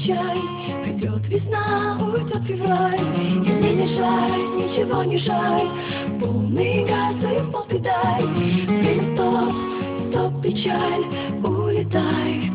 отвечай. Придет весна, уйдет февраль, и мне не жаль, ничего не жаль. Полный газ и в пол педаль. Время стоп, стоп, печаль, улетай.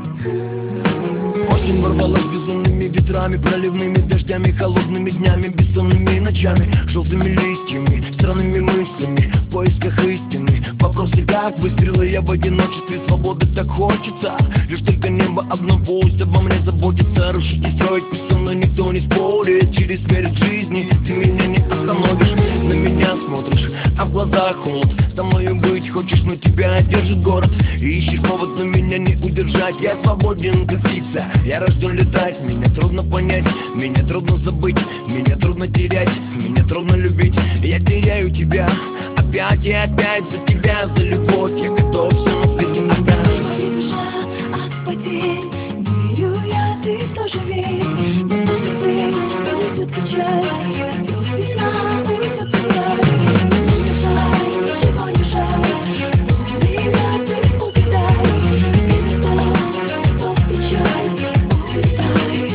Осень ворвалась безумными ветрами, проливными дождями, холодными днями, бессонными ночами, желтыми листьями, странными мыслями, в поисках истины. Вопросы как выстрелы, я в одиночестве, свободы так хочется. Лишь только небо одно пусть обо мне заботится. Рушить и строить пусть со мной никто не спорит. Через смерть жизни ты меня не остановишь. На меня смотришь, а в глазах холод. Со мною быть хочешь, но тебя держит город. И ищешь повод, но меня не удержать. Я свободен, как птица, я рожден летать. Меня трудно понять, меня трудно забыть, меня трудно терять, меня трудно любить. Я теряю тебя опять и опять. За тебя, за любовь я готов все на свете отдать. Душа от потерь, верю я, ты тоже верь. Наступит цель, уйдет печаль, придет весна, уйдет февраль. Мне не жаль, ничего не жаль. Полный газ и в пол педаль. Время стоп, стоп, печаль, улетай.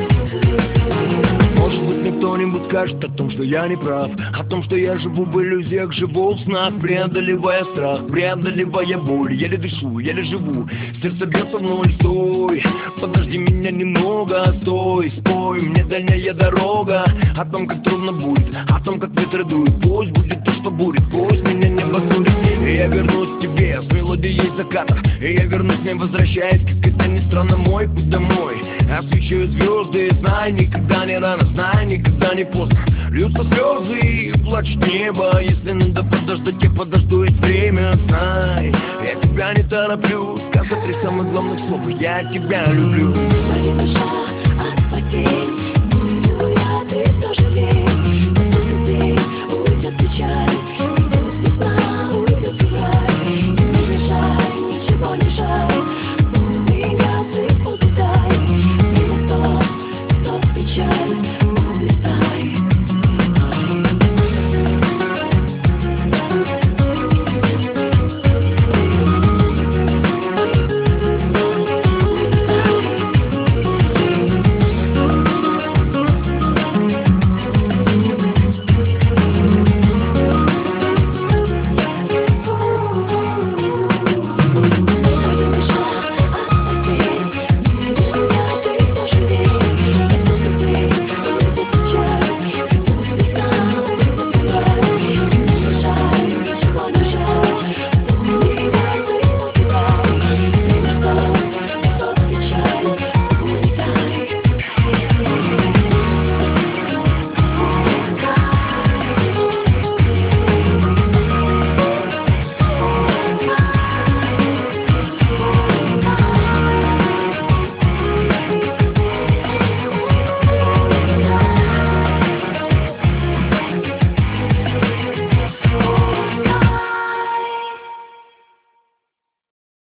Может быть, мне кто-нибудь скажет о том, что я не прав, о том, что я живу в иллюзиях, живу в снах, преодолевая страх, преодолевая боль. Еле дышу, еле живу, сердце бьется в ноль. Стой, подожди меня немного, стой, спой мне дальняя дорога. О том, как трудно будет, о том, как ветры дуют. Пусть будет то, что будет, пусть меня небо судит. И я вернусь к тебе с мелодией закатов, и я вернусь, не возвращаясь, как это ни странно, мой путь домой. Освещаю звезды, знай, никогда не рано, знай, никогда не поздно. Льются слезы и плачет небо. Если надо подождать, я подожду, есть время, знай. Я тебя не тороплю, сказать 3 самых главных слов: я тебя люблю. Болит душа от потерь.